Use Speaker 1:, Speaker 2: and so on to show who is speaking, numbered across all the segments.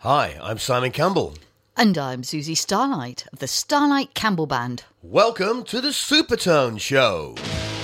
Speaker 1: Hi, I'm Simon Campbell.
Speaker 2: And I'm Susie Starlight of the Starlight Campbell Band.
Speaker 1: Welcome to the Supertone Show.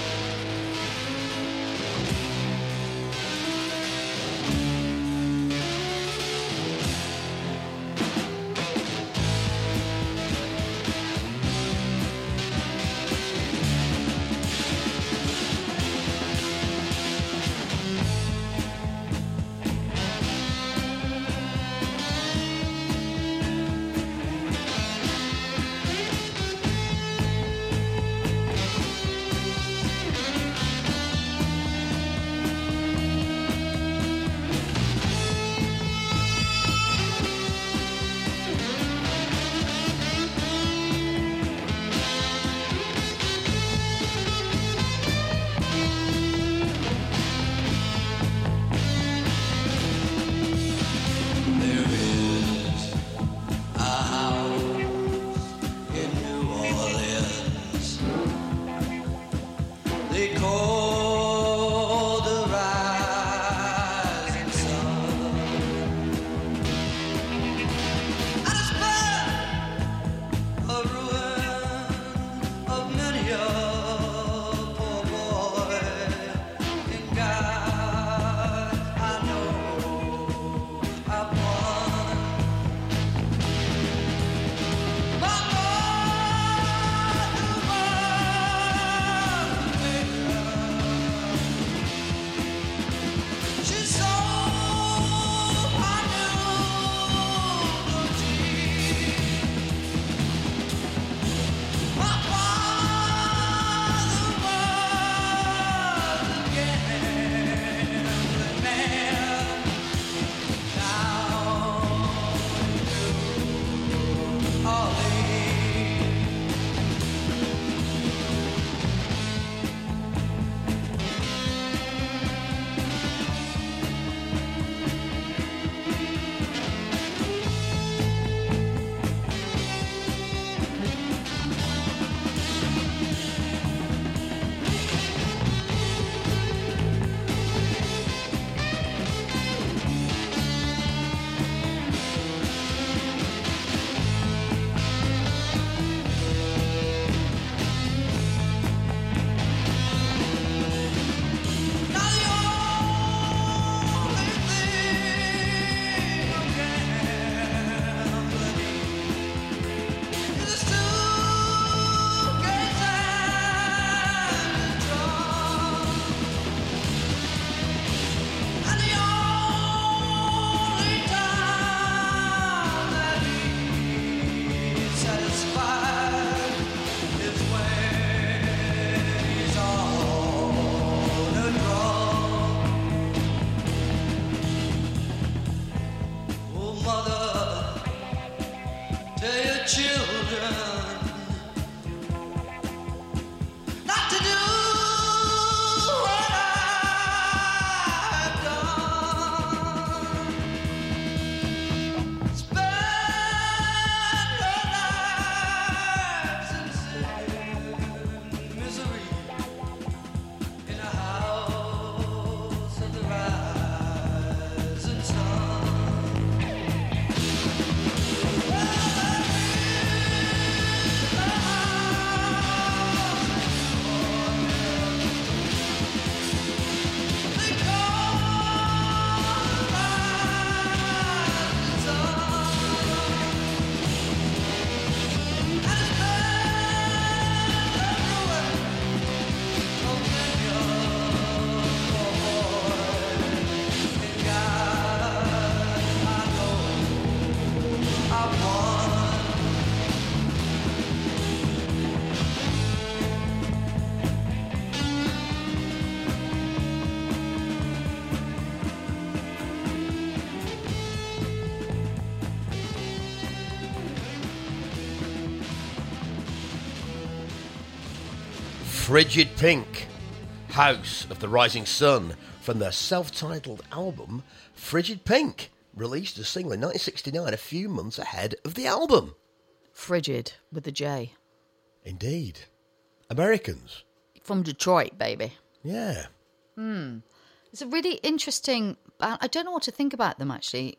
Speaker 1: Frigid Pink, House of the Rising Sun, from their self-titled album Frigid Pink, released as a single in 1969, a few months ahead of the album.
Speaker 2: Frigid with a J.
Speaker 1: Indeed. Americans.
Speaker 2: From Detroit, baby.
Speaker 1: Yeah.
Speaker 2: It's a really interesting band. I don't know what to think about them, actually.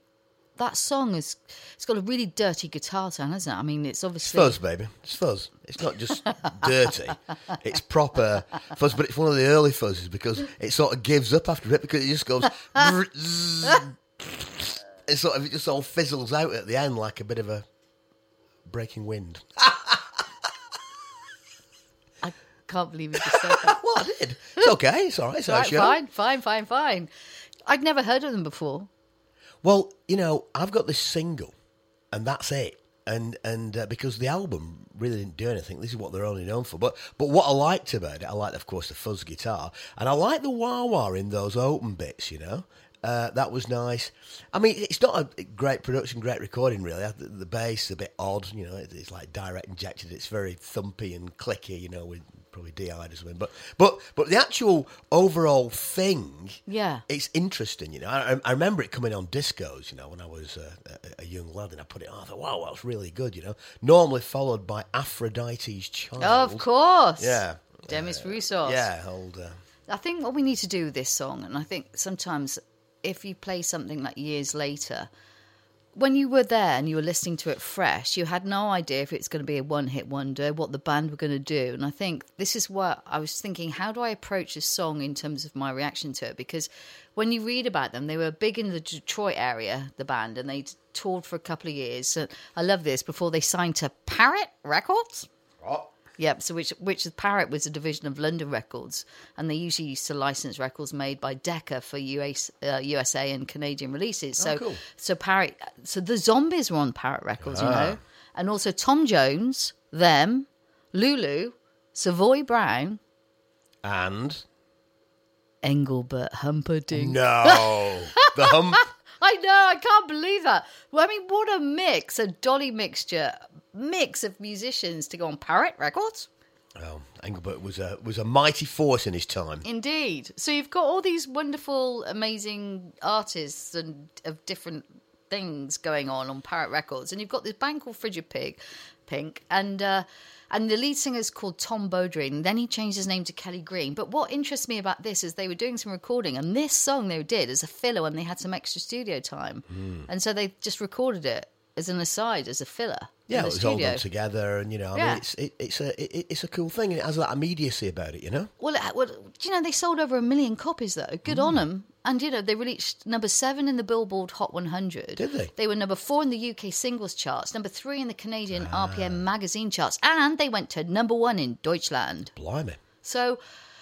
Speaker 2: that song it's got a really dirty guitar sound, hasn't it? I mean, it's obviously
Speaker 1: Fuzz, baby. It's fuzz. It's not just dirty. It's proper fuzz, but it's one of the early fuzzes because it sort of gives up after a bit because it just goes. It just all fizzles out at the end like a bit of a breaking wind.
Speaker 2: I can't believe you just said that.
Speaker 1: Well, I did. It's okay. It's all right. It's our show.
Speaker 2: Fine. I'd never heard of them before.
Speaker 1: Well, I've got this single, and that's it. And because the album really didn't do anything, this is what they're only known for. But what I liked about it, I liked, of course, the fuzz guitar, and I liked the wah-wah in those open bits, that was nice. I mean, it's not a great production, great recording, really. The bass is a bit odd, it's like direct injected. It's very thumpy and clicky, with probably DI'd or something. But the actual overall thing, it's interesting, I remember it coming on discos, when I was a young lad, and I put it on. I thought, wow, that's really good, Normally followed by Aphrodite's Child.
Speaker 2: Oh, of course.
Speaker 1: Yeah.
Speaker 2: Demis Roussos.
Speaker 1: Yeah,
Speaker 2: I think what we need to do with this song, and I think sometimes if you play something like years later, when you were there and you were listening to it fresh, you had no idea if it's going to be a one-hit wonder, what the band were going to do. And I think this is what I was thinking, how do I approach this song in terms of my reaction to it? Because when you read about them, they were big in the Detroit area, the band, and they toured for a couple of years. So I love this, before they signed to Parrot Records.
Speaker 1: Oh.
Speaker 2: Yep, so which Parrot was a division of London Records, and they usually used to license records made by Decca for USA and Canadian releases. So,
Speaker 1: cool.
Speaker 2: So the Zombies were on Parrot Records, and also Tom Jones, them, Lulu, Savoy Brown,
Speaker 1: and
Speaker 2: Engelbert Humperdinck.
Speaker 1: No, the hump.
Speaker 2: I know, I can't believe that. Well, I mean, what a mix, a dolly mix of musicians to go on Parrot Records.
Speaker 1: Well, Engelbert was a mighty force in his time.
Speaker 2: Indeed. So you've got all these wonderful, amazing artists and of different things going on Parrot Records, and you've got this band called Frigid Pink, and the lead singer is called Tom Beaudry, and then he changed his name to Kelly Green. But what interests me about this is they were doing some recording, and this song they did as a filler when they had some extra studio time, and so they just recorded it as an aside, as a filler.
Speaker 1: Yeah, it was all done together, and I mean, it's a cool thing, and it has that immediacy about it,
Speaker 2: Well, they sold over 1 million copies though. Good on them. And they reached number 7 in the Billboard Hot 100.
Speaker 1: Did they?
Speaker 2: They were number 4 in the UK singles charts, number 3 in the Canadian RPM magazine charts, and they went to number 1 in Deutschland.
Speaker 1: Blimey!
Speaker 2: So,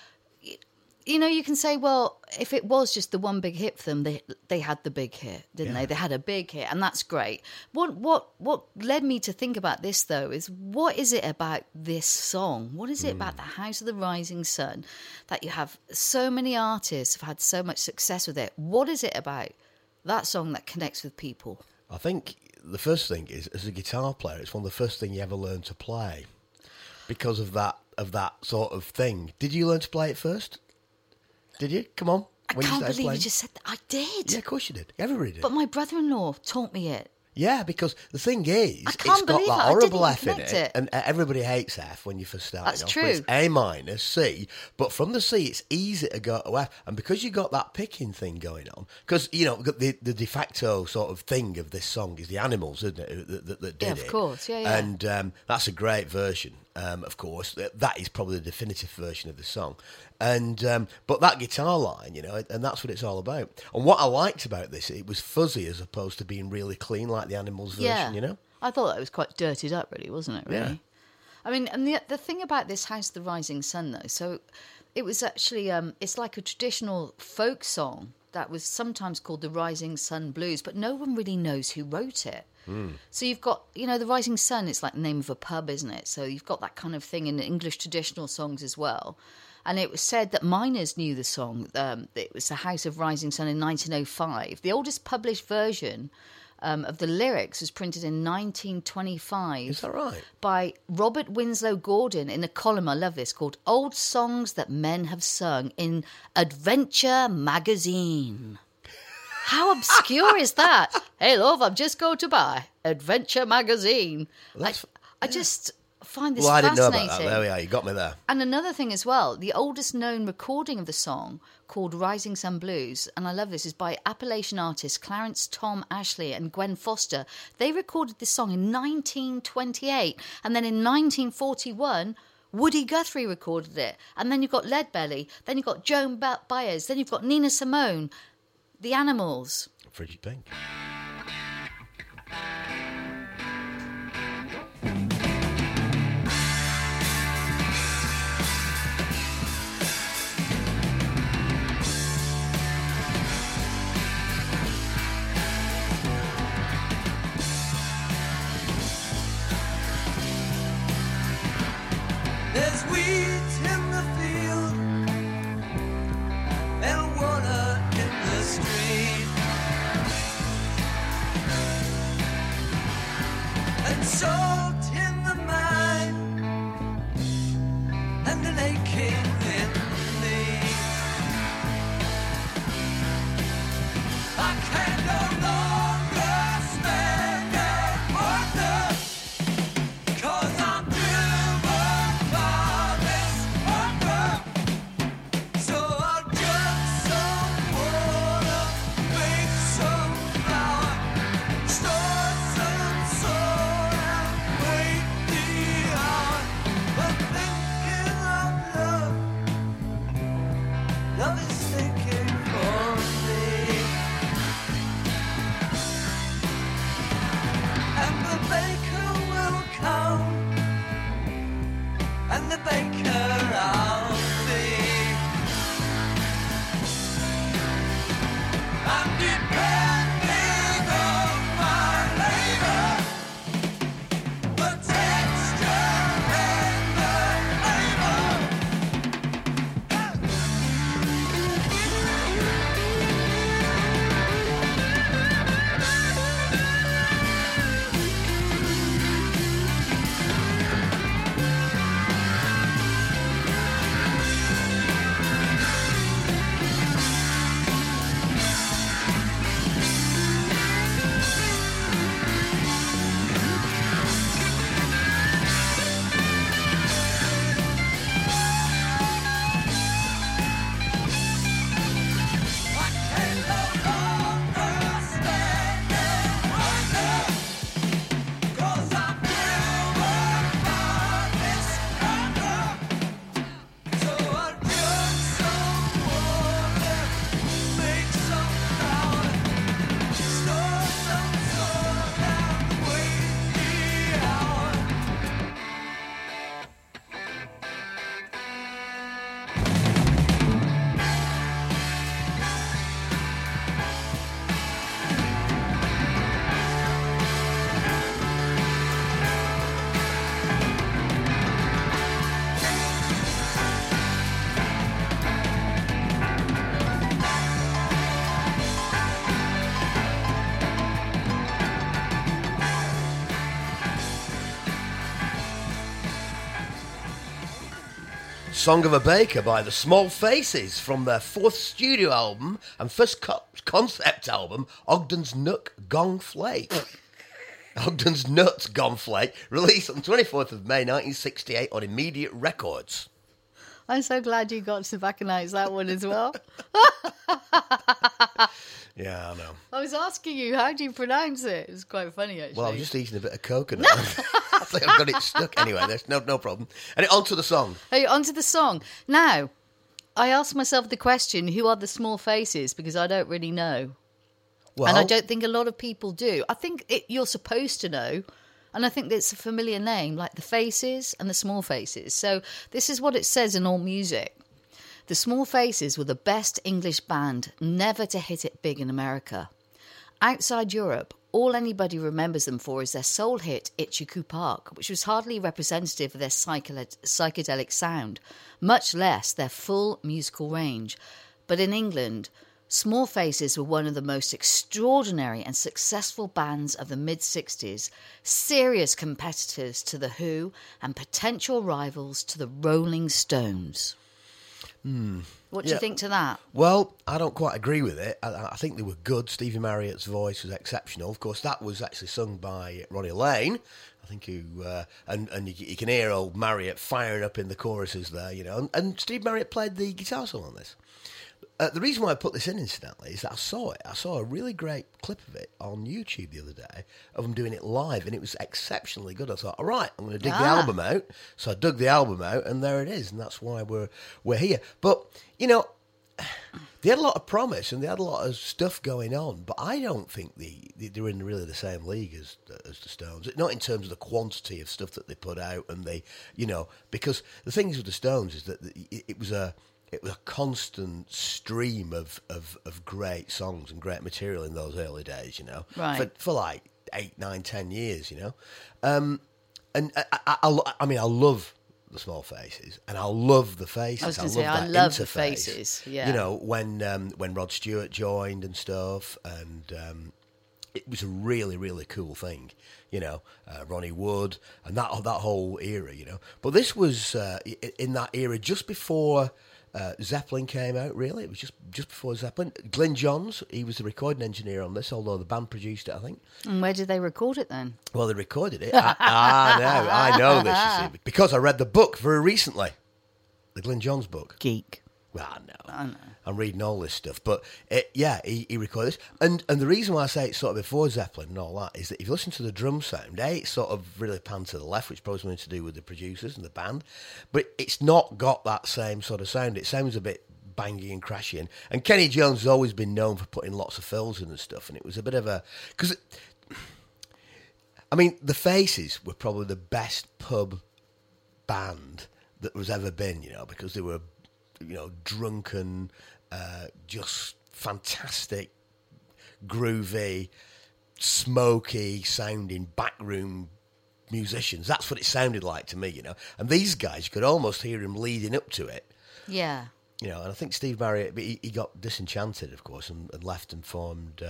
Speaker 2: you can say, well, if it was just the one big hit for them, they had the big hit, didn't they? They had a big hit, and that's great. What led me to think about this, though, is what is it about this song? What is it about the House of the Rising Sun that you have so many artists have had so much success with it? What is it about that song that connects with people?
Speaker 1: I think the first thing is, as a guitar player, it's one of the first things you ever learn to play because of that sort of thing. Did you learn to play it first? Did you? Come on.
Speaker 2: I can't believe you just said that. I did.
Speaker 1: Yeah, of course you did. Everybody did.
Speaker 2: But my brother-in-law taught me it.
Speaker 1: Yeah, because the thing is,
Speaker 2: I can't
Speaker 1: it's got
Speaker 2: believe
Speaker 1: that
Speaker 2: it.
Speaker 1: horrible F in
Speaker 2: connect
Speaker 1: it, and everybody hates F when you first start.
Speaker 2: That's
Speaker 1: off.
Speaker 2: true.
Speaker 1: But it's A minor, C, but from the C, it's easy to go to F, and because you got that picking thing going on, because the de facto sort of thing of this song is the Animals, isn't it? That did it.
Speaker 2: Of course, yeah.
Speaker 1: And that's a great version. Of course, that is probably the definitive version of the song. And but that guitar line, and that's what it's all about. And what I liked about this, it was fuzzy as opposed to being really clean like the Animals version,
Speaker 2: I thought that was quite dirtied up, really, wasn't it? Really.
Speaker 1: Yeah.
Speaker 2: I mean, and the thing about this House of the Rising Sun, though, so it was actually it's like a traditional folk song that was sometimes called the Rising Sun Blues, but no one really knows who wrote it. So you've got, the Rising Sun, it's like the name of a pub, isn't it? So you've got that kind of thing in English traditional songs as well. And it was said that miners knew the song. It was the House of Rising Sun in 1905. The oldest published version of the lyrics was printed in 1925.
Speaker 1: Is that right?
Speaker 2: By Robert Winslow Gordon in a column, I love this, called Old Songs That Men Have Sung in Adventure Magazine. How obscure is that? Hey, love, I've just go to buy Adventure Magazine. I just find this
Speaker 1: Well, I
Speaker 2: fascinating.
Speaker 1: didn't know about that. There we are. You got me there.
Speaker 2: And another thing as well, the oldest known recording of the song, called Rising Sun Blues, and I love this, is by Appalachian artists Clarence Tom Ashley and Gwen Foster. They recorded this song in 1928, and then in 1941, Woody Guthrie recorded it. And then you've got Leadbelly, then you've got Joan Baez, then you've got Nina Simone, The Animals.
Speaker 1: Frigid Pink.
Speaker 3: There's weeds in the field and water in the stream, and salt in the mine, and an aching in me. I can no longer stand and wonder, 'cause I'm driven by this hunger. So I'll drink some water, make some flour, store some salt and wait the hour. But thinking of love, love is thinking for me. And the baker will come, and the baker I'll be. I'm depending on my labor, the texture and the flavor. I can no longer stand and wonder, 'cause I'm driven by this hunger. So I'll drink some water, make some flour, store some salt and wait the hour.
Speaker 1: Song of a Baker by the Small Faces from their fourth studio album and first concept album, Ogden's Nut Gone Flake. Ogden's Nuts Gone Flake, released on 24th of May 1968 on Immediate Records.
Speaker 2: I'm so glad you got to recognise that one as well.
Speaker 1: Yeah, I know.
Speaker 2: I was asking you, how do you pronounce it? It's quite funny, actually.
Speaker 1: Well, I'm just eating a bit of coconut. I think I've got it stuck anyway. There's no problem. And on to the song.
Speaker 2: Hey, onto the song. Now, I asked myself the question, who are the Small Faces? Because I don't really know.
Speaker 1: Well,
Speaker 2: And I don't think a lot of people do. I think you're supposed to know. And I think it's a familiar name, like the Faces and the Small Faces. So this is what it says in AllMusic. The Small Faces were the best English band never to hit it big in America. Outside Europe, all anybody remembers them for is their soul hit Itchy Park, which was hardly representative of their psychedelic sound, much less their full musical range. But in England, Small Faces were one of the most extraordinary and successful bands of the mid-60s, serious competitors to The Who and potential rivals to the Rolling Stones. What do you
Speaker 1: Yeah.
Speaker 2: think to that?
Speaker 1: Well, I don't quite agree with it. I think they were good. Stevie Marriott's voice was exceptional. Of course, that was actually sung by Ronnie Lane. I think and you can hear old Marriott firing up in the choruses there, you know. And Steve Marriott played the guitar solo on this. The reason why I put this in, incidentally, is that I saw it. I saw a really great clip of it on YouTube the other day of them doing it live, and it was exceptionally good. I thought, all right, I'm going to dig the album out. So I dug the album out, and there it is, and that's why we're here. But, you know, they had a lot of promise, and they had a lot of stuff going on, but I don't think they're in really the same league as the Stones. Not in terms of the quantity of stuff that they put out, and they, you know, because the thing is with the Stones is that it was a constant stream of great songs and great material in those early days, you know,
Speaker 2: Right.
Speaker 1: for like 8, 9, 10 years, you know. And I mean, I love the Small Faces, and I love the Faces.
Speaker 2: I was going to say,
Speaker 1: that
Speaker 2: I love the
Speaker 1: interface.
Speaker 2: Faces. Yeah.
Speaker 1: You know, when Rod Stewart joined and stuff, and it was a really, really cool thing, you know, Ronnie Wood and that whole era, you know. But this was in that era just before Zeppelin came out, really. It was just before Zeppelin. Glyn Johns, he was the recording engineer on this, although the band produced it, I think.
Speaker 2: And where did they record it then?
Speaker 1: Well, they recorded it. I know this, you see, because I read the book very recently, the Glyn Johns book.
Speaker 2: Geek.
Speaker 1: Well, I know.
Speaker 2: I know.
Speaker 1: I'm reading all this stuff. But, he recorded this. And the reason why I say it's sort of before Zeppelin and all that is that if you listen to the drum sound, it's sort of really panned to the left, which probably something to do with the producers and the band. But it's not got that same sort of sound. It sounds a bit banging and crashing. And Kenny Jones has always been known for putting lots of fills in and stuff. And it was a bit of a... Because, I mean, the Faces were probably the best pub band that was ever been, you know, because they were... you know, drunken, just fantastic, groovy, smoky sounding backroom musicians. That's what it sounded like to me, you know. And these guys, you could almost hear him leading up to it.
Speaker 2: Yeah.
Speaker 1: You know, and I think Steve Marriott, he got disenchanted, of course, and left and formed...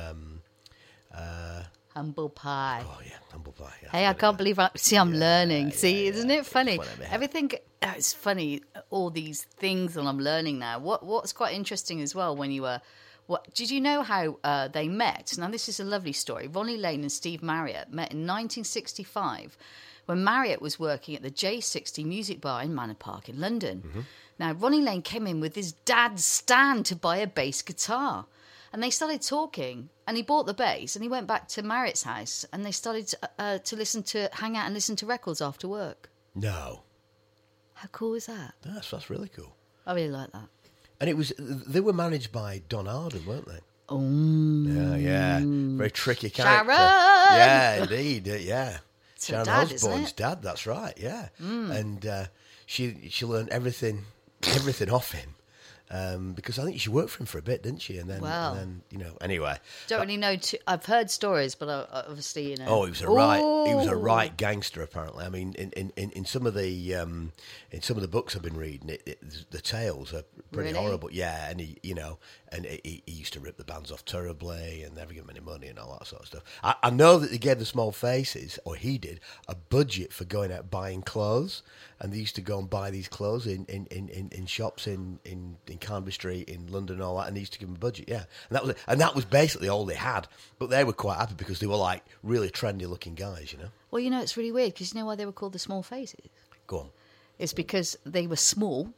Speaker 2: Humble Pie.
Speaker 1: oh, yeah, Humble Pie. Yeah,
Speaker 2: Hey, I can't believe I'm learning. See,
Speaker 1: yeah.
Speaker 2: isn't it funny?
Speaker 1: It's funny, yeah.
Speaker 2: Everything, it's funny, all these things that I'm learning now. What's quite interesting as well when you were... did you know how they met? Now, this is a lovely story. Ronnie Lane and Steve Marriott met in 1965 when Marriott was working at the J60 Music Bar in Manor Park in London.
Speaker 1: Mm-hmm.
Speaker 2: Now, Ronnie Lane came in with his dad's stand to buy a bass guitar. And they started talking, and he bought the bass, and he went back to Marriott's house, and they started to hang out and listen to records after work.
Speaker 1: No.
Speaker 2: How cool is that?
Speaker 1: That's really cool.
Speaker 2: I really like that.
Speaker 1: And they were managed by Don Arden, weren't they?
Speaker 2: Oh,
Speaker 1: Yeah. Very tricky character.
Speaker 2: Sharon!
Speaker 1: Yeah, indeed. Yeah.
Speaker 2: It's her
Speaker 1: Sharon
Speaker 2: dad, isn't
Speaker 1: Osbourne's
Speaker 2: it?
Speaker 1: dad, that's right, yeah. And she learned everything off him. Because I think she worked for him for a bit, didn't she? And then you know, anyway.
Speaker 2: Don't really know. I've heard stories, but obviously, you know.
Speaker 1: Oh, he was a right gangster. Apparently, I mean, in some of the books I've been reading, the tales are pretty
Speaker 2: Really?
Speaker 1: horrible. Yeah, and he used to rip the bands off terribly and never give them any money and all that sort of stuff. I know that they gave the Small Faces, or he did, a budget for going out buying clothes, and they used to go and buy these clothes in shops in Carnaby Street in London and all that, and they used to give them a budget, yeah. And that was basically all they had. But they were quite happy because they were like really trendy looking guys, you know.
Speaker 2: Well, you know, it's really weird because you know why they were called the Small Faces?
Speaker 1: Go on.
Speaker 2: It's because they were small.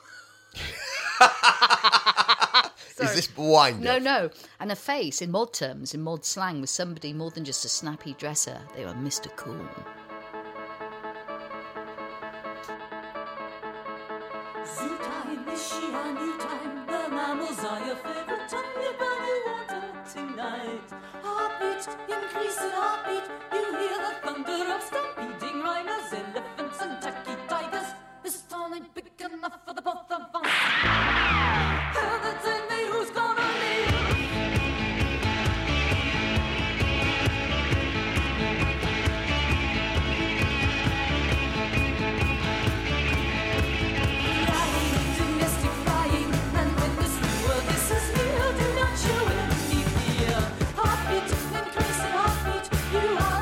Speaker 1: Is this wind up?
Speaker 2: No. And a face, in mod terms, in mod slang, was somebody more than just a snappy dresser. They were Mr. Cool.
Speaker 4: Zoo time, is she a new time? The mammals are your favorite time. You're running water tonight. Heartbeat, increasing heartbeat. You hear the thunder of stampeding rhinos, elephants, and tacky tigers. This town ain't big enough for the both of us. Heather, tell me who's gonna lead. Flying, domestic flying, and when this world is as near, do not show any fear. Heartbeat, increasing heartbeat, you are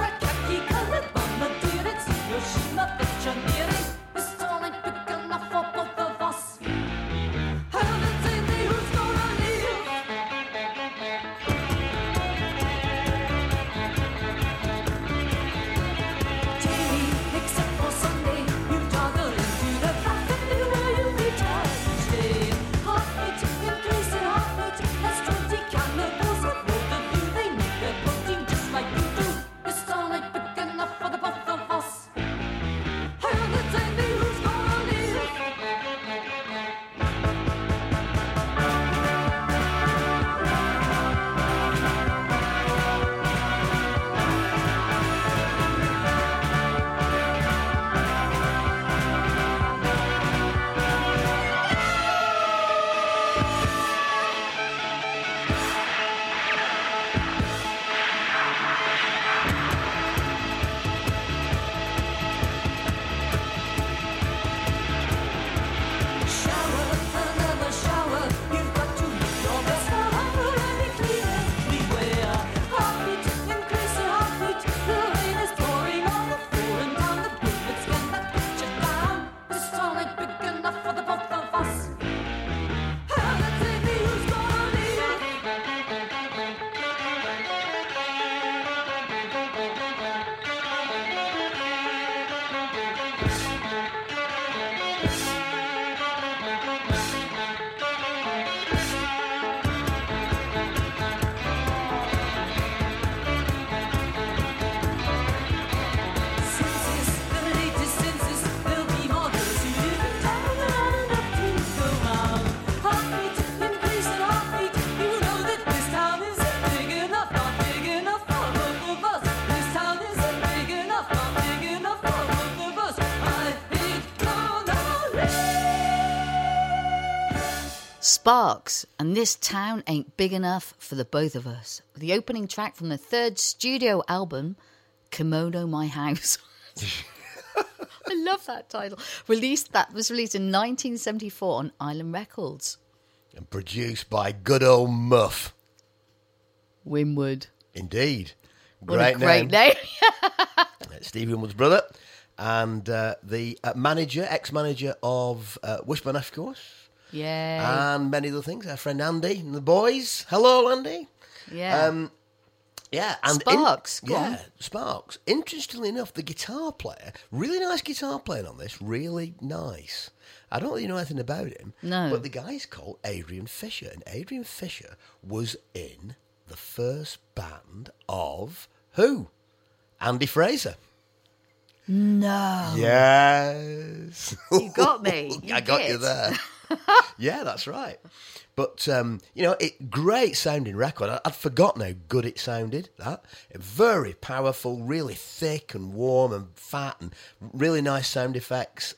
Speaker 2: Sparks and This Town Ain't Big Enough for the Both of Us. The opening track from the third studio album, Kimono My House. I love that title. That was released in 1974 on Island Records.
Speaker 1: And produced by good old Muff.
Speaker 2: Winwood.
Speaker 1: Indeed.
Speaker 2: What a great name.
Speaker 1: Steve Winwood's brother. And the ex-manager of Wishbone, of course.
Speaker 2: Yeah.
Speaker 1: And many other things. Our friend Andy and the boys. Hello, Andy.
Speaker 2: Yeah.
Speaker 1: Yeah. And
Speaker 2: Sparks. Go on.
Speaker 1: Sparks. Interestingly enough, the guitar player, really nice guitar playing on this, really nice. I don't really know anything about him.
Speaker 2: No.
Speaker 1: But the guy's called Adrian Fisher. And Adrian Fisher was in the first band of who? Andy Fraser.
Speaker 2: No.
Speaker 1: Yes.
Speaker 2: You got me.
Speaker 1: I got you there. Yeah, that's right. But, great sounding record. I'd forgotten how good it sounded, that. Very powerful, really thick and warm and fat and really nice sound effects.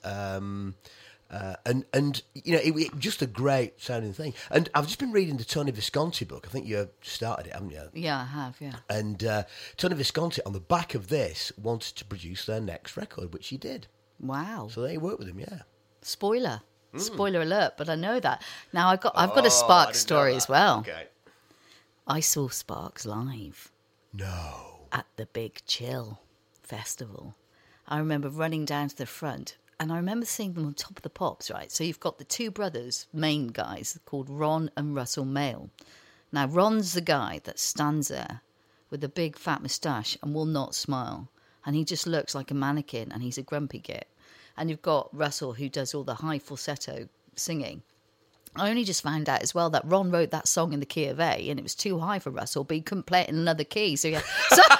Speaker 1: It just a great sounding thing. And I've just been reading the Tony Visconti book. I think you started it, haven't you?
Speaker 2: Yeah, I have, yeah.
Speaker 1: And Tony Visconti, on the back of this, wanted to produce their next record, which he did.
Speaker 2: Wow.
Speaker 1: So they worked with him, yeah.
Speaker 2: Spoiler alert, but I know that. Now I've got a Sparks story as well.
Speaker 1: Okay.
Speaker 2: I saw Sparks live
Speaker 1: No.
Speaker 2: at the Big Chill Festival. I remember running down to the front, and I remember seeing them on Top of the Pops, right? So you've got the two brothers, main guys, called Ron and Russell Mael. Now, Ron's the guy that stands there with a big fat moustache and will not smile. And he just looks like a mannequin, and he's a grumpy git. And you've got Russell, who does all the high falsetto singing. I only just found out as well that Ron wrote that song in the key of A, and it was too high for Russell, but he couldn't play it in another key. So, yeah. So this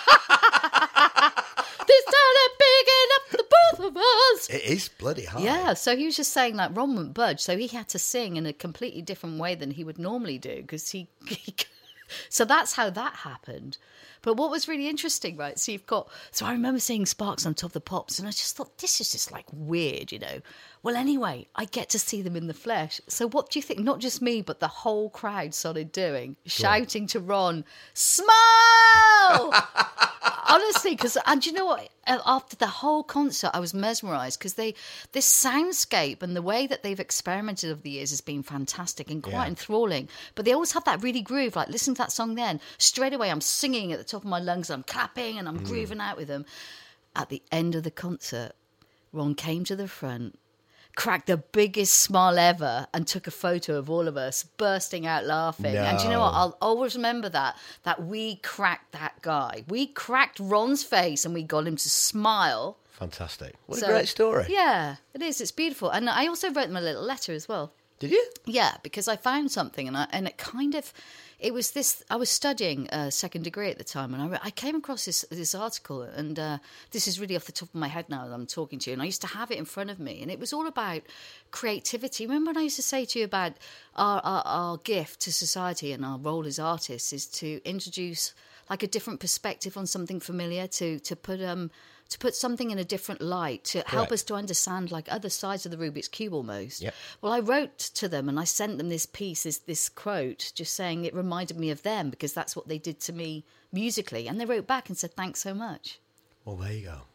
Speaker 2: town ain't big enough for the both of us.
Speaker 1: It is bloody high.
Speaker 2: Yeah, so he was just saying, like, Ron wouldn't budge, so he had to sing in a completely different way than he would normally do, because he so that's how that happened. But what was really interesting, right, so I remember seeing Sparks on Top of the Pops, and I just thought, this is just, like, weird, Well, anyway, I get to see them in the flesh. So what do you think, not just me, but the whole crowd started doing? Shouting to Ron, smile! Honestly, and you know what? After the whole concert, I was mesmerised because this soundscape and the way that they've experimented over the years has been fantastic and quite enthralling. But they always have that really groove. Like, listen to that song then. Straight away, I'm singing at the top of my lungs. I'm clapping and I'm grooving out with them. At the end of the concert, Ron came to the front, cracked the biggest smile ever, and took a photo of all of us bursting out laughing.
Speaker 1: No.
Speaker 2: And do you know what? I'll always remember that we cracked that guy. We cracked Ron's face and we got him to smile.
Speaker 1: Fantastic. What a great story.
Speaker 2: Yeah, it is. It's beautiful. And I also wrote them a little letter as well.
Speaker 1: Did you?
Speaker 2: Yeah, because I found something and it kind of... It was this. I was studying second degree at the time, and I came across this article, and this is really off the top of my head now that I'm talking to you. And I used to have it in front of me, and it was all about creativity. Remember when I used to say to you about our gift to society and our role as artists is to introduce like a different perspective on something familiar, to put something in a different light, to help us to understand like other sides of the Rubik's Cube almost. Yep. Well, I wrote to them and I sent them this piece, this quote, just saying it reminded me of them because that's what they did to me musically. And they wrote back and said, thanks so much.
Speaker 1: Well, there you go.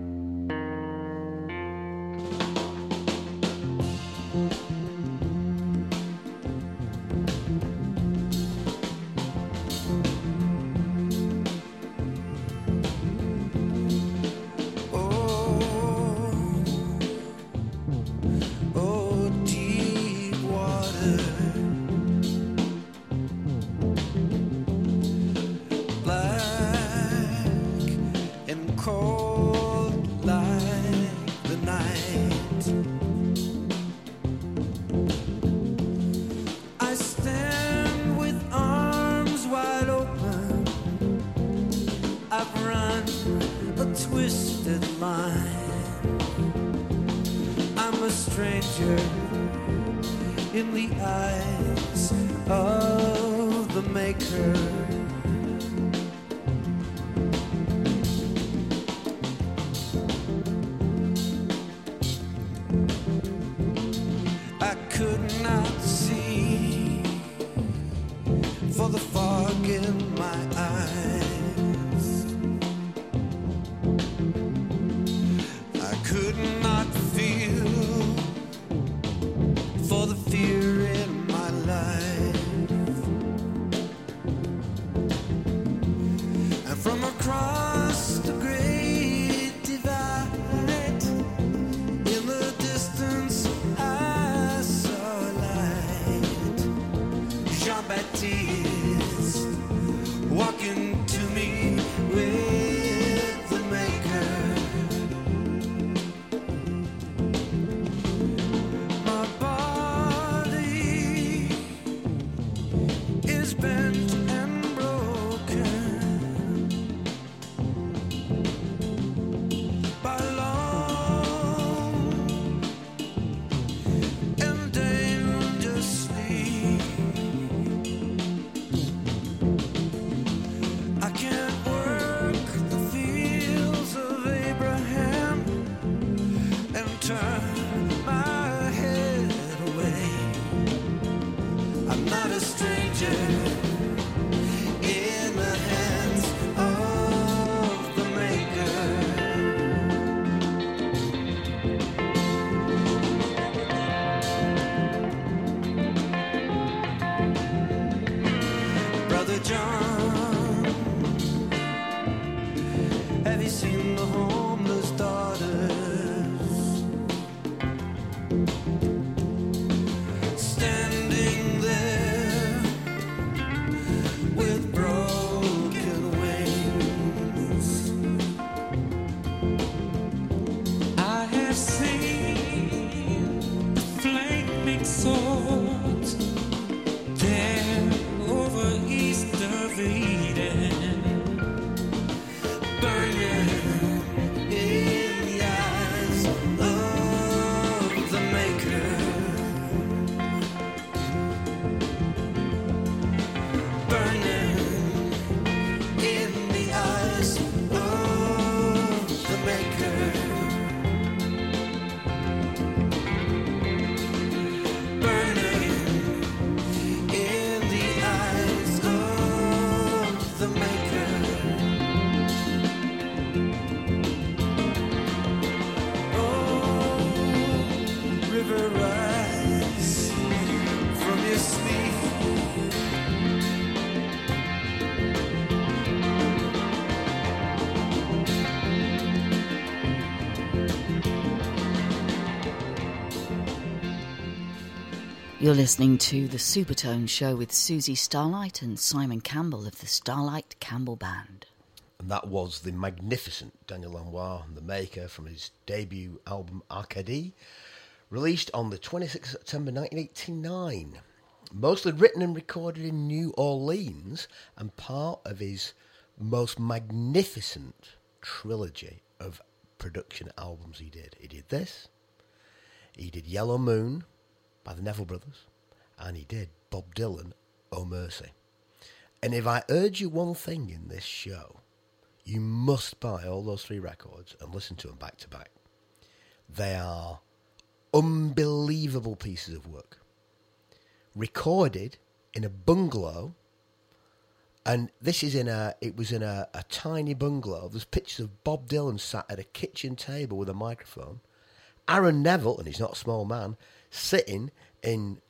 Speaker 3: In the eyes of the maker, I could not see
Speaker 2: You're listening to The Supertone Show with Susie Starlight and Simon Campbell of the Starlight Campbell Band.
Speaker 1: And that was the magnificent Daniel Lanois, the maker, from his debut album Arcadie, released on the 26th of September 1989. Mostly written and recorded in New Orleans and part of his most magnificent trilogy of production albums he did. He did this, he did Yellow Moon by the Neville Brothers, and he did Bob Dylan, Oh Mercy. And if I urge you one thing in this show, you must buy all those 3 records and listen to them back to back. They are unbelievable pieces of work. Recorded in a bungalow, and this is it was in a tiny bungalow. There's pictures of Bob Dylan sat at a kitchen table with a microphone. Aaron Neville, and he's not a small man, sitting in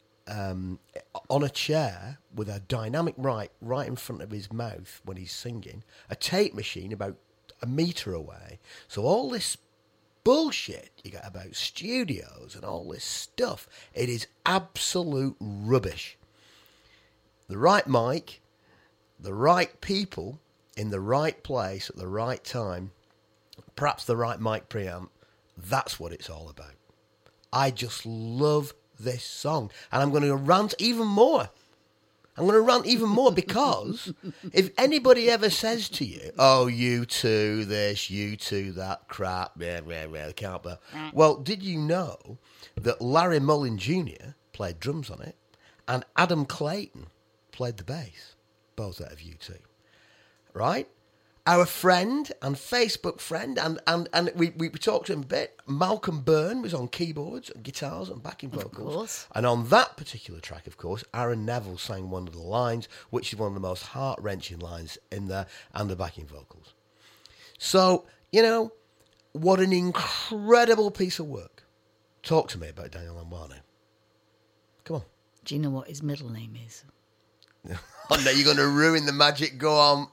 Speaker 1: on a chair with a dynamic right in front of his mouth when he's singing, a tape machine about a metre away. So all this bullshit you get about studios and all this stuff, it is absolute rubbish. The right mic, the right people in the right place at the right time, perhaps the right mic preamp, that's what it's all about. I just love this song, and I'm going to rant even more. I'm going to rant even more because if anybody ever says to you, oh, you two this, you two that crap, can't be. Well, did you know that Larry Mullen Jr. played drums on it and Adam Clayton played the bass, both out of U2, right? Our friend and Facebook friend, and we talked to him a bit, Malcolm Byrne was on keyboards and guitars and backing vocals.
Speaker 2: Of course.
Speaker 1: And on that particular track, of course, Aaron Neville sang one of the lines, which is one of the most heart-wrenching lines in there, and the backing vocals. So, you know, what an incredible piece of work. Talk to me about Daniel Lanois now. Come on.
Speaker 2: Do you know what his middle name is?
Speaker 1: Oh, no, you're going to ruin the magic. Go on.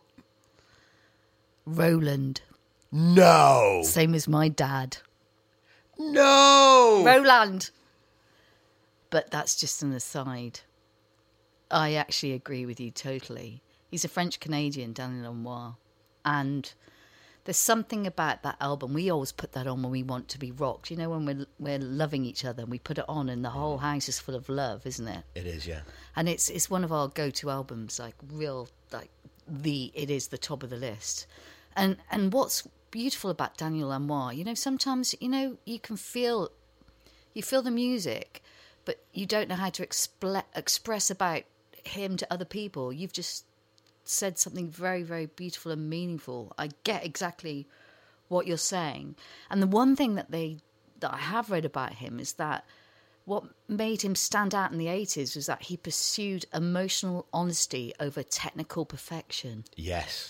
Speaker 2: Roland.
Speaker 1: No.
Speaker 2: Same as my dad.
Speaker 1: No.
Speaker 2: Roland. But that's just an aside. I actually agree with you totally. He's a French-Canadian, Daniel Lanois. And there's something about that album. We always put that on when we want to be rocked. You know, when we're loving each other and we put it on and the whole house is full of love, isn't it?
Speaker 1: It is, yeah.
Speaker 2: And it's one of our go-to albums, like real, like it is the top of the list. And what's beautiful about Daniel Lanois, you know, sometimes, you know, you feel the music, but you don't know how to express about him to other people. You've just said something very, very beautiful and meaningful. I get exactly what you're saying. And the one thing that I have read about him is that what made him stand out in the 80s was that he pursued emotional honesty over technical perfection.
Speaker 1: Yes.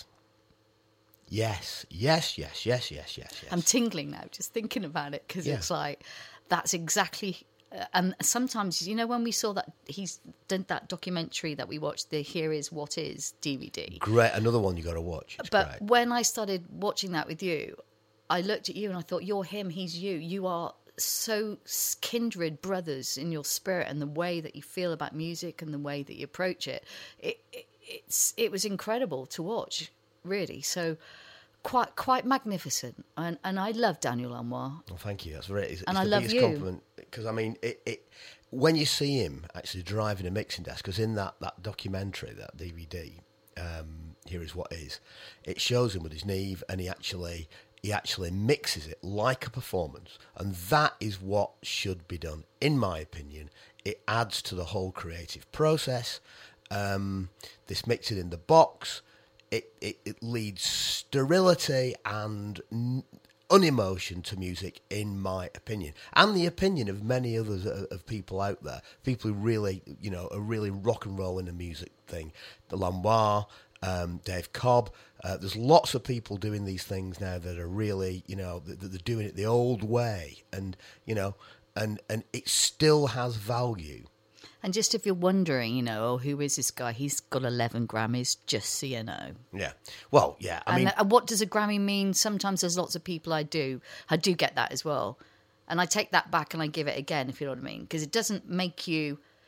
Speaker 2: I'm tingling now just thinking about it because it's like, that's exactly... and sometimes, you know, when we saw that he's done that documentary that we watched, the Here Is What Is DVD.
Speaker 1: Great, another one you got to watch. It's
Speaker 2: but
Speaker 1: great.
Speaker 2: When I started watching that with you, I looked at you and I thought, you're him, he's you. You are so kindred brothers in your spirit and the way that you feel about music and the way that you approach it. It was incredible to watch, really. So quite magnificent. And I love Daniel Lanois.
Speaker 1: Well, thank you. That's very. It's
Speaker 2: and
Speaker 1: the
Speaker 2: I love
Speaker 1: biggest
Speaker 2: you.
Speaker 1: compliment because I mean, when you see him actually driving a mixing desk, because in that documentary, that DVD, Here Is What Is, it shows him with his Neve, and he actually mixes it like a performance, and that is what should be done, in my opinion. It adds to the whole creative process. This mixing in the box, it leads sterility and unemotion to music, in my opinion, and the opinion of many others of people out there, people who really, you know, are really rock and roll in the music thing. The Lanois, Dave Cobb. There's lots of people doing these things now that are really, you know, they're doing it the old way, and you know, and it still has value.
Speaker 2: And just if you're wondering, you know, oh, who is this guy? He's got 11 Grammys, just so you know.
Speaker 1: Yeah. Well, yeah. I mean,
Speaker 2: what does a Grammy mean? Sometimes there's lots of people I do get that as well. And I take that back and I give it again, if you know what I mean. Because it doesn't make you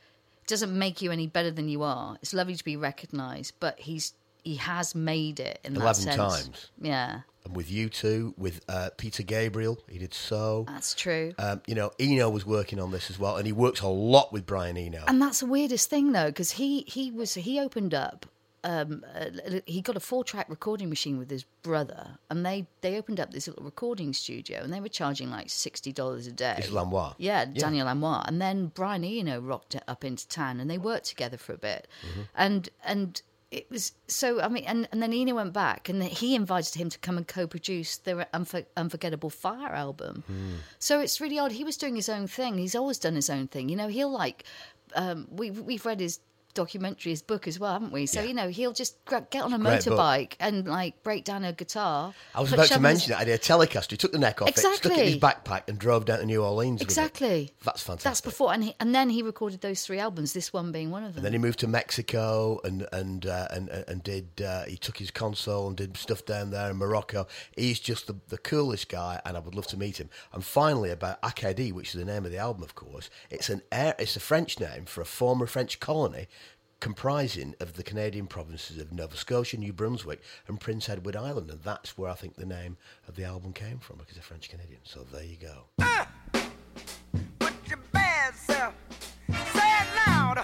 Speaker 2: doesn't make you any better than you are. It's lovely to be recognised, but he has made it in
Speaker 1: 11
Speaker 2: that sense.
Speaker 1: times.
Speaker 2: Yeah.
Speaker 1: And with U2, with Peter Gabriel, he did So.
Speaker 2: That's true.
Speaker 1: Eno was working on this as well, and he works a lot with Brian Eno.
Speaker 2: And that's the weirdest thing, though, because he opened up. He got a 4-track recording machine with his brother, and they opened up this little recording studio, and they were charging like $60 a day.
Speaker 1: It's Lanois.
Speaker 2: Yeah, Daniel Lanois. And then Brian Eno rocked it up into town, and they worked together for a bit. Mm-hmm. And it was so, I mean, and then Eno went back, and he invited him to come and co-produce their Unforgettable Fire album. So it's really odd. He was doing his own thing. He's always done his own thing. You know, he'll like, we've read his documentary, his book as well, haven't we? So, he'll just get on a motorbike and like break down a guitar.
Speaker 1: I was about to mention it. I did a Telecaster. He took the neck off it, stuck it in his backpack and drove down to New Orleans with it. That's fantastic.
Speaker 2: That's before, and then he recorded those 3 albums, this one being one of them.
Speaker 1: And then he moved to Mexico and did, he took his console and did stuff down there in Morocco. He's just the coolest guy, and I would love to meet him. And finally, about Acadie, which is the name of the album, of course, it's a French name for a former French colony comprising of the Canadian provinces of Nova Scotia, New Brunswick, and Prince Edward Island, and that's where I think the name of the album came from, because they're French Canadian. So there you go.
Speaker 5: Put your bad self, say it louder.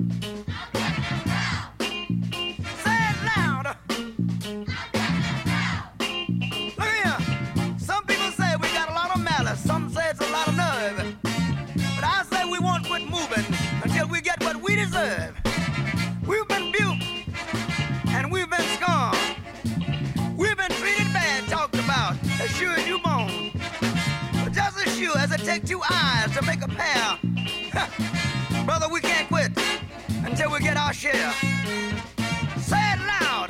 Speaker 5: Say it louder. Look here. Some people say we got a lot of malice. Some say it's a lot of nerve. But I say we won't quit moving until we get what we deserve. We've been buked, and we've been scorned. We've been treated bad, talked about, as sure as you moan. But just as sure as it takes 2 eyes to make a pair, brother, we can't quit until we get our share. Say it loud.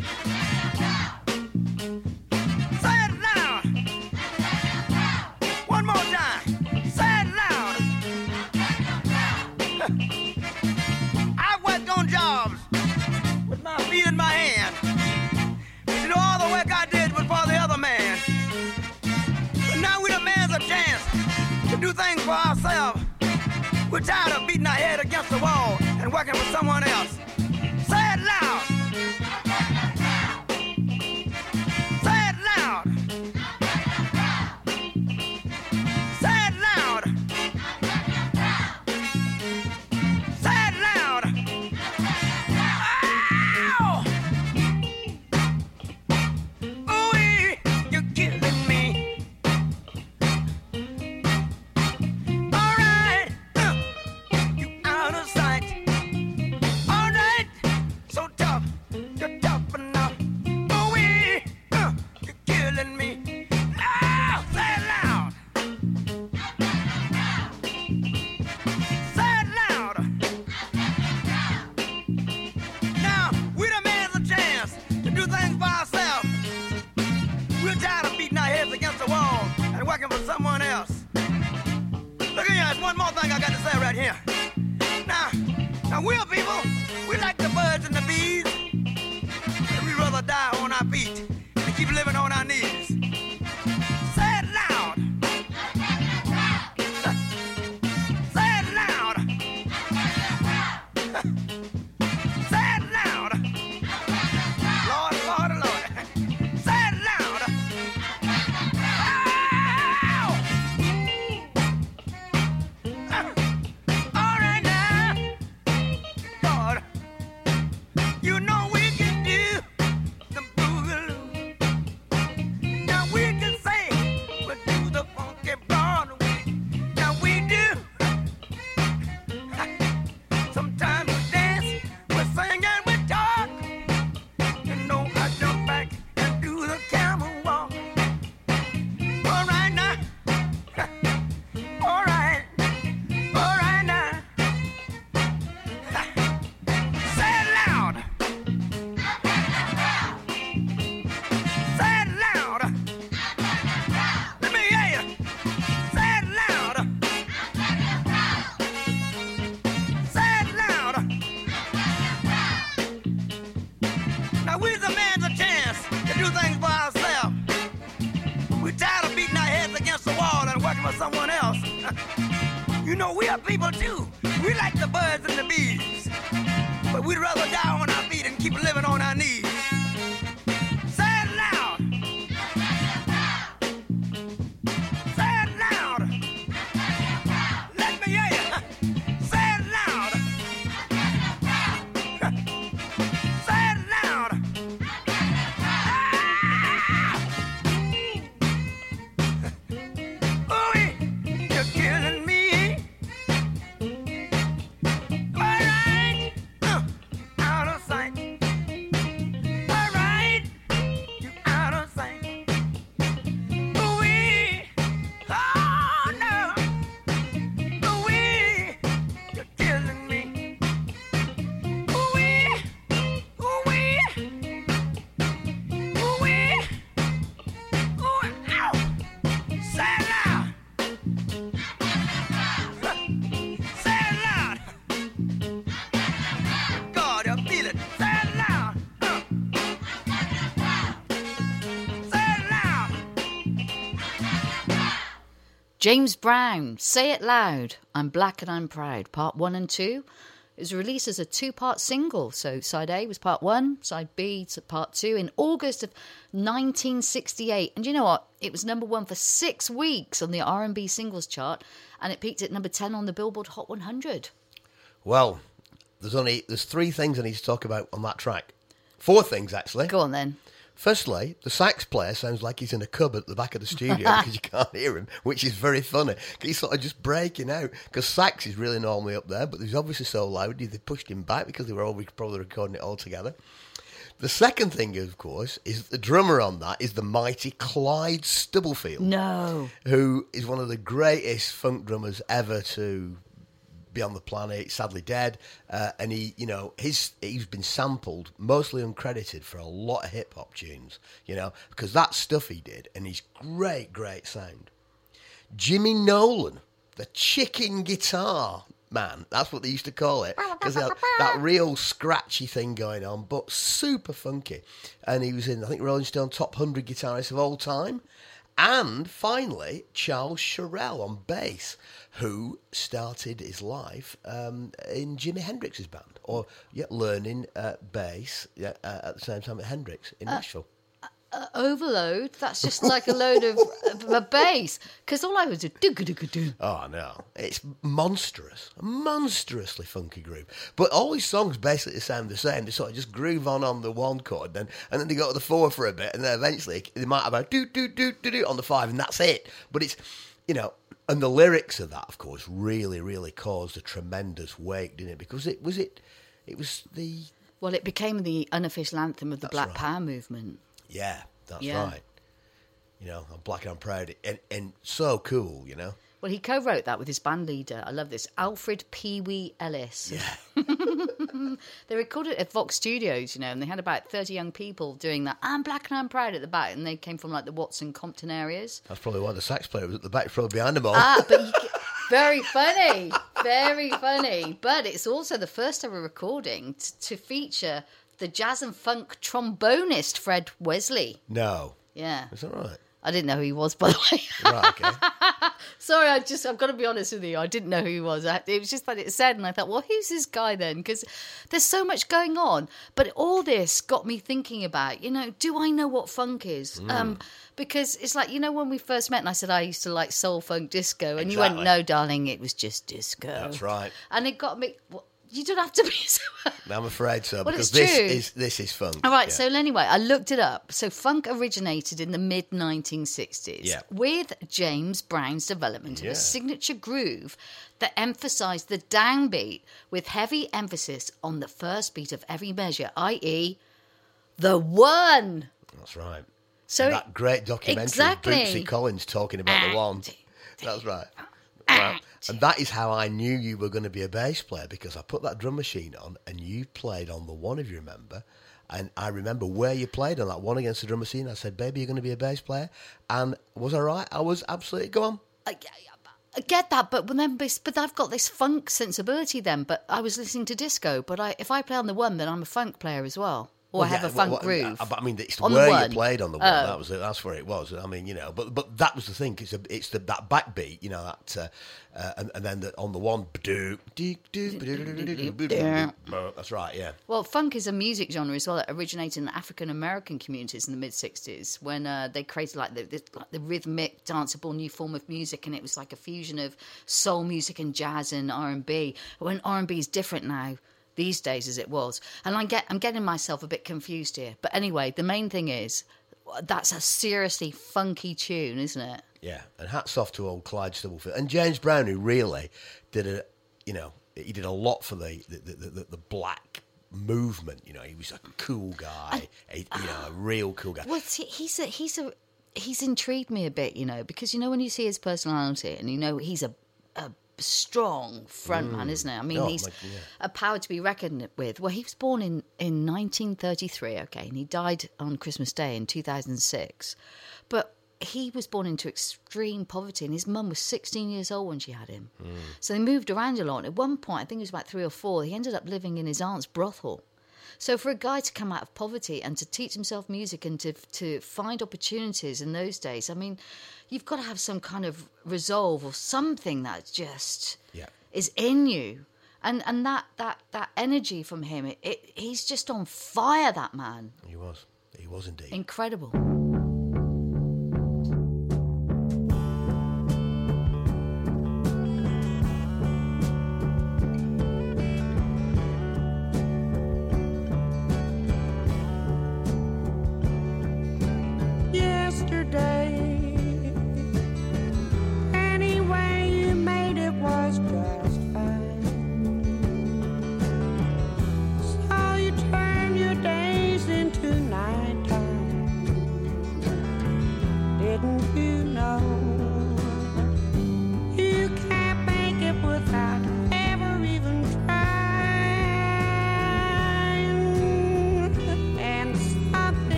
Speaker 5: Say it loud. One more time. Say it loud. I've worked on jobs with my feet in my hand. You know, all the work I did was for the other man. But now we demand a chance to do things for ourselves. We're tired of beating our head against the wall and working for someone else. Say it loud. Say it loud. Say it loud. Say it loud. Ow! Ooh-wee, you're killing me. All right, you out of sight. All right, so tough, you're tough enough. Ooh-wee, you're killing me. Ow! Say it loud. Say it loud. Now, we demand a chance to do things for ourselves. We're tired of beating our heads against the wall and working for someone else. Look at here, there's one more thing I got to say right here. Now we're people, we like the birds and the bees, and we'd rather die on our feet and keep living on our knees. Say it loud. Say it loud. Say it loud. Lord, Lord, Lord. Say it loud. Ow! All right now, Lord, you know we can do the boogaloo. Now we can say we do the funky Broadway. Now we do. Sometimes we dance, we sing and we talk. You know I jump back and do the camel walk. All right now. All right. All right now. Say it loud. Say it loud. Let me hear you. Say it loud. Say it loud. Now we demand a chance to do things for ourselves. We're tired of beating our heads against the wall and working for someone else. You know we are people too, We like the birds and the bees, but we'd rather die on our feet and keep living on our knees. Say it loud. Say it loud. Let me hear you. Say it loud. Say it loud. Ooh, you're killing me. All right, out of sight. All right, you out of sight. Ooh-wee, oh no. Ooh-wee, you're killing me. Ooh-wee, ooh-wee, ooh-wee, ooh, ow. Say it loud. Say it loud. God, I feel it. Say it loud. Say it loud.
Speaker 2: James Brown, Say It Loud, I'm Black and I'm Proud, Part 1 and 2. It was released as a two-part single, so side A was part 1, side B to part 2 in August of 1968. And you know what? It was number 1 for 6 weeks on the R&B singles chart, and it peaked at number 10 on the Billboard Hot 100.
Speaker 1: Well, there's 3 things I need to talk about on that track. 4 things, actually.
Speaker 2: Go on then.
Speaker 1: Firstly, the sax player sounds like he's in a cupboard at the back of the studio because you can't hear him, which is very funny. He's sort of just breaking out because sax is really normally up there, but he's obviously so loud they pushed him back because they were always probably recording it all together. The second thing, of course, is the drummer on that is the mighty Clyde Stubblefield.
Speaker 2: No.
Speaker 1: Who is one of the greatest funk drummers ever to be on the planet, sadly dead, and he's been sampled, mostly uncredited, for a lot of hip hop tunes, because that stuff he did, and his great sound. Jimmy Nolan, the chicken guitar man, that's what they used to call it, because that real scratchy thing going on, but super funky, and he was in, I think, Rolling Stone top 100 guitarists of all time. And finally, Charles Sherrill on bass, who started his life in Jimi Hendrix's band, learning bass at the same time at Hendrix in Nashville.
Speaker 2: Overload, that's just like a load of a bass, because all I was do.
Speaker 1: Oh no, it's monstrous, a monstrously funky groove. But all his songs basically sound the same. They sort of just groove on the 1 chord, and then they go to the 4 for a bit, and then eventually they might have a do on the 5, and that's it. But it's, and the lyrics of that, of course, really caused a tremendous wake, didn't it? Because it was the
Speaker 2: Well, it became the unofficial anthem of the Black Power movement.
Speaker 1: Yeah, that's right. I'm Black and I'm Proud. And so cool,
Speaker 2: Well, he co-wrote that with his band leader. I love this. Alfred Pee Wee Ellis.
Speaker 1: Yeah.
Speaker 2: They recorded it at Vox Studios, and they had about 30 young people doing that. I'm Black and I'm Proud at the back. And they came from like the Watson, Compton areas.
Speaker 1: That's probably why the sax player was at the back, probably behind them all.
Speaker 2: But very funny. Very funny. But it's also the first ever recording to feature the jazz and funk trombonist Fred Wesley.
Speaker 1: No.
Speaker 2: Yeah.
Speaker 1: Is that right?
Speaker 2: I didn't know who he was, by the way.
Speaker 1: Right, okay.
Speaker 2: Sorry, I've got to be honest with you. I didn't know who he was. It was just that it said, and I thought, well, who's this guy then? Because there's so much going on. But all this got me thinking about, do I know what funk is? Because it's like, when we first met and I said I used to like soul, funk, disco. And you went, no, darling, it was just disco.
Speaker 1: That's right.
Speaker 2: And it got me... You don't have to be so...
Speaker 1: I'm afraid so,
Speaker 2: well,
Speaker 1: because this is funk.
Speaker 2: All right, so anyway, I looked it up. So funk originated in the mid-1960s with James Brown's development of a signature groove that emphasised the downbeat with heavy emphasis on the first beat of every measure, i.e. the 1.
Speaker 1: That's right.
Speaker 2: So
Speaker 1: that great documentary,
Speaker 2: exactly.
Speaker 1: Bootsy Collins talking about the 1. That's right. Well, and that is how I knew you were going to be a bass player, because I put that drum machine on and you played on the 1, if you remember. And I remember where you played on that 1 against the drum machine. I said, baby, you're going to be a bass player. And was I right? I was absolutely... Go on.
Speaker 2: I get that, but I've got this funk sensibility then. But I was listening to disco. But if I play on the 1, then I'm a funk player as well. or have a funk groove.
Speaker 1: But I mean, it's
Speaker 2: on
Speaker 1: where
Speaker 2: the
Speaker 1: you played on the one. That was it. That's where it was. I mean, you know, but that was the thing. It's that backbeat, you know, that and then on the one. That's right. Yeah.
Speaker 2: Well, funk is a music genre as well that originated in the African American communities in the mid '60s when they created like the rhythmic, danceable new form of music, and it was like a fusion of soul music and jazz and R&B. When R&B is different now these days as it was, and I'm getting myself a bit confused here. But anyway, the main thing is that's a seriously funky tune, isn't it?
Speaker 1: Yeah, and hats off to old Clyde Stubblefield and James Brown, who really did he did a lot for the black movement. You know, he was a cool guy, a real cool guy.
Speaker 2: Well, he's intrigued me a bit, you know, because you know when you see his personality and you know he's a strong frontman, isn't he? I mean, he's a power to be reckoned with. Well, he was born in 1933, okay, and he died on Christmas Day in 2006. But he was born into extreme poverty, and his mum was 16 years old when she had him. So they moved around a lot. At one point, I think it was about 3 or 4, he ended up living in his aunt's brothel. So for a guy to come out of poverty and to teach himself music and to find opportunities in those days, I mean, you've got to have some kind of resolve or something that just is in you. And that energy from him, he's just on fire, that man.
Speaker 1: He was indeed.
Speaker 2: Incredible.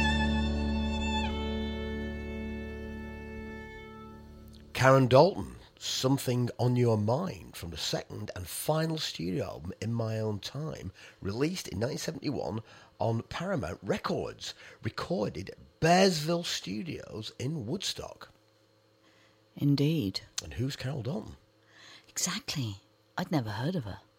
Speaker 1: Karen Dalton Something on Your Mind from the second and final studio album, In My Own Time, released in 1971 on Paramount Records, recorded at Bearsville Studios in Woodstock.
Speaker 2: Indeed.
Speaker 1: And who's Carol Dalton?
Speaker 2: Exactly. I'd never heard of her.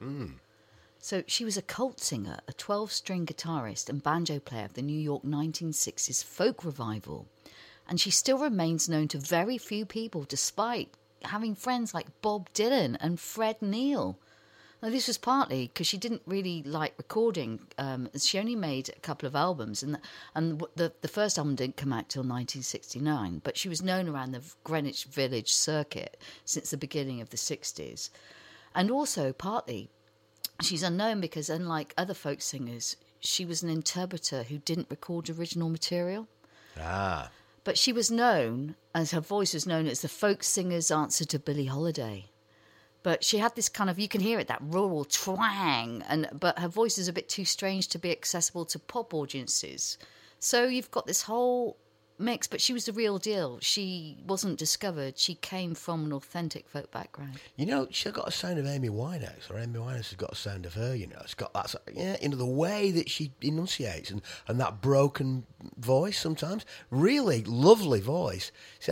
Speaker 2: So she was a cult singer, a 12-string guitarist and banjo player of the New York 1960s folk revival. And she still remains known to very few people, despite having friends like Bob Dylan and Fred Neil. Now, this was partly because she didn't really like recording. She only made a couple of albums, and the first album didn't come out till 1969. But she was known around the Greenwich Village circuit since the beginning of the 60s. And also, partly, she's unknown because, unlike other folk singers, she was an interpreter who didn't record original material.
Speaker 1: Ah.
Speaker 2: But she was known, as her voice was known as the folk singer's answer to Billie Holiday. But she had this kind of, you can hear it, that rural twang, but her voice is a bit too strange to be accessible to pop audiences. So you've got this whole mix, but she was the real deal. She wasn't discovered. She came from an authentic folk background.
Speaker 1: You know, she's got a sound of Amy Winehouse, or Amy Winehouse has got a sound of her, you know. It's got that, the way that she enunciates and that broken voice sometimes. Really lovely voice. See,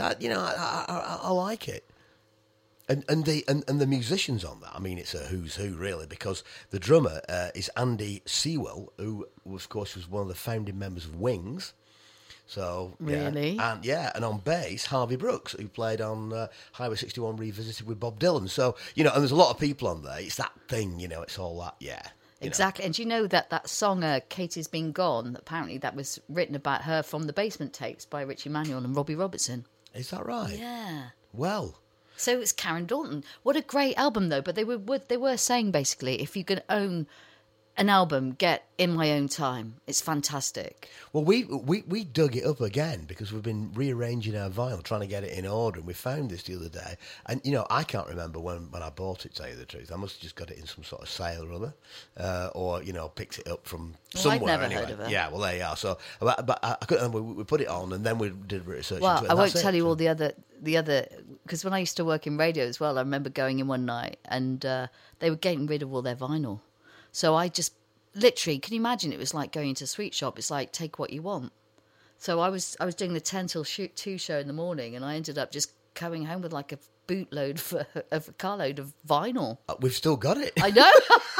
Speaker 1: I like it. And the musicians on that, I mean, it's a who's who, really, because the drummer is Andy Sewell, who, of course, was one of the founding members of Wings. So
Speaker 2: really,
Speaker 1: and on bass, Harvey Brooks, who played on Highway 61 Revisited with Bob Dylan. So and there's a lot of people on there. It's that thing, it's all that,
Speaker 2: exactly. And do you know that song "Katie's Been Gone"? Apparently, that was written about her from the Basement Tapes by Richie Manuel and Robbie Robertson.
Speaker 1: Is that right?
Speaker 2: Yeah.
Speaker 1: Well.
Speaker 2: So it's Karen Dalton. What a great album, though. But they were saying basically, if you can own an album, get In My Own Time. It's fantastic.
Speaker 1: Well, we dug it up again because we've been rearranging our vinyl, trying to get it in order, and we found this the other day. And, I can't remember when I bought it, to tell you the truth. I must have just got it in some sort of sale or other, or, picked it up from somewhere.
Speaker 2: I'd never heard of it.
Speaker 1: Yeah, well, there you are. So, but I couldn't remember. We put it on, and then we did research
Speaker 2: into
Speaker 1: it.
Speaker 2: I won't tell you all the other, because when I used to work in radio as well, I remember going in one night, and they were getting rid of all their vinyl. So I just literally, can you imagine? It was like going into a sweet shop. It's like, take what you want. So I was doing the 10 till 2 show in the morning, and I ended up just coming home with like a bootload of a carload of vinyl.
Speaker 1: We've still got it.
Speaker 2: I know.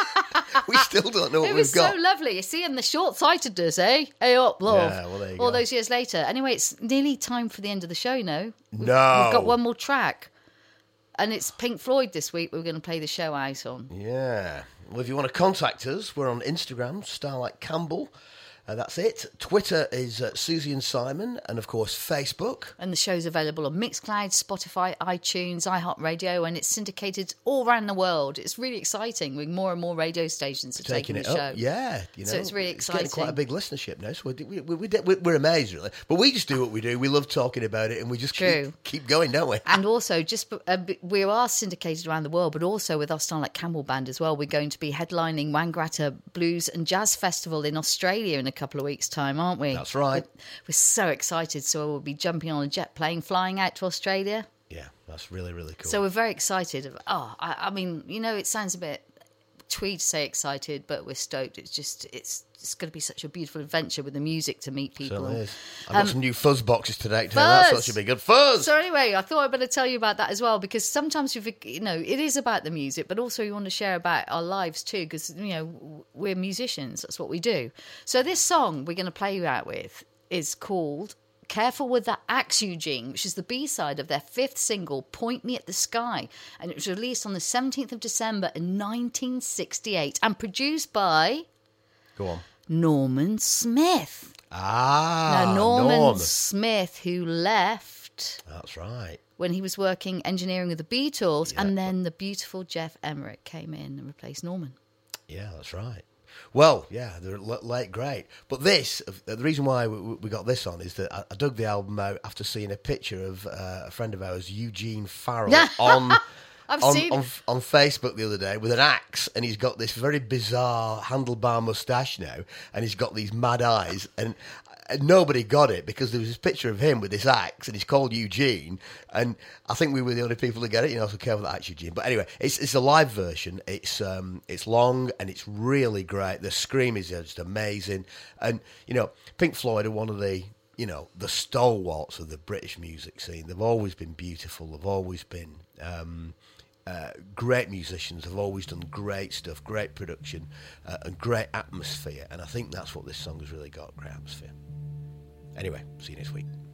Speaker 1: We still don't know what we've got.
Speaker 2: It was so lovely. You see, and the short-sightedness, eh? Hey up, love.
Speaker 1: Yeah, well, there you
Speaker 2: all
Speaker 1: go.
Speaker 2: Those years later. Anyway, it's nearly time for the end of the show, We've got one more track. And it's Pink Floyd this week we're going to play the show out on.
Speaker 1: Yeah. Well, if you want to contact us, we're on Instagram, Starlight Campbell. That's it. Twitter is Susie and Simon, and of course Facebook.
Speaker 2: And the show's available on Mixcloud, Spotify, iTunes, iHeartRadio, and it's syndicated all around the world. It's really exciting. With more and more radio stations are taking the show.
Speaker 1: Yeah,
Speaker 2: so it's really exciting.
Speaker 1: It's getting quite a big listenership now. So we're amazed, really. But we just do what we do. We love talking about it, and we just keep going, don't we?
Speaker 2: And also, we are syndicated around the world, but also with our Starlight Campbell Band as well. We're going to be headlining Wangaratta Blues and Jazz Festival in Australia in a couple of weeks' time, aren't we?
Speaker 1: That's right.
Speaker 2: We're so excited. So we'll be jumping on a jet plane, flying out to Australia.
Speaker 1: Yeah, that's really, really cool.
Speaker 2: So we're very excited. I mean, it sounds a bit twee to say excited, but we're stoked. It's going to be such a beautiful adventure with the music to meet people.
Speaker 1: Certainly is. I've got some new fuzz boxes today.
Speaker 2: Fuzz!
Speaker 1: That should be good. Fuzz!
Speaker 2: So anyway, I thought I'd better tell you about that as well, because sometimes it is about the music, but also we want to share about our lives too, because, we're musicians. That's what we do. So this song we're going to play you out with is called Careful With That Axe, Eugene, which is the B-side of their 5th single, Point Me at the Sky. And it was released on the 17th of December in 1968 and produced by...
Speaker 1: Go on.
Speaker 2: Norman Smith.
Speaker 1: Now,
Speaker 2: Norman Smith, who left...
Speaker 1: That's right.
Speaker 2: When he was working engineering with the Beatles, and then the beautiful Jeff Emerick came in and replaced Norman.
Speaker 1: Yeah, that's right. Well, yeah, they're late great. But the reason why we got this on is that I dug the album out after seeing a picture of a friend of ours, Eugene Farrell, on Facebook the other day with an axe, and he's got this very bizarre handlebar moustache now, and he's got these mad eyes, and nobody got it because there was this picture of him with this axe, and he's called Eugene, and I think we were the only people to get it. So careful that axe, Eugene. But anyway, it's a live version. It's long and it's really great. The scream is just amazing, and Pink Floyd are one of the the stalwarts of the British music scene. They've always been beautiful. They've always been great musicians. Have always done great stuff, great production, and great atmosphere. And I think that's what this song has really got, great atmosphere. Anyway, see you next week.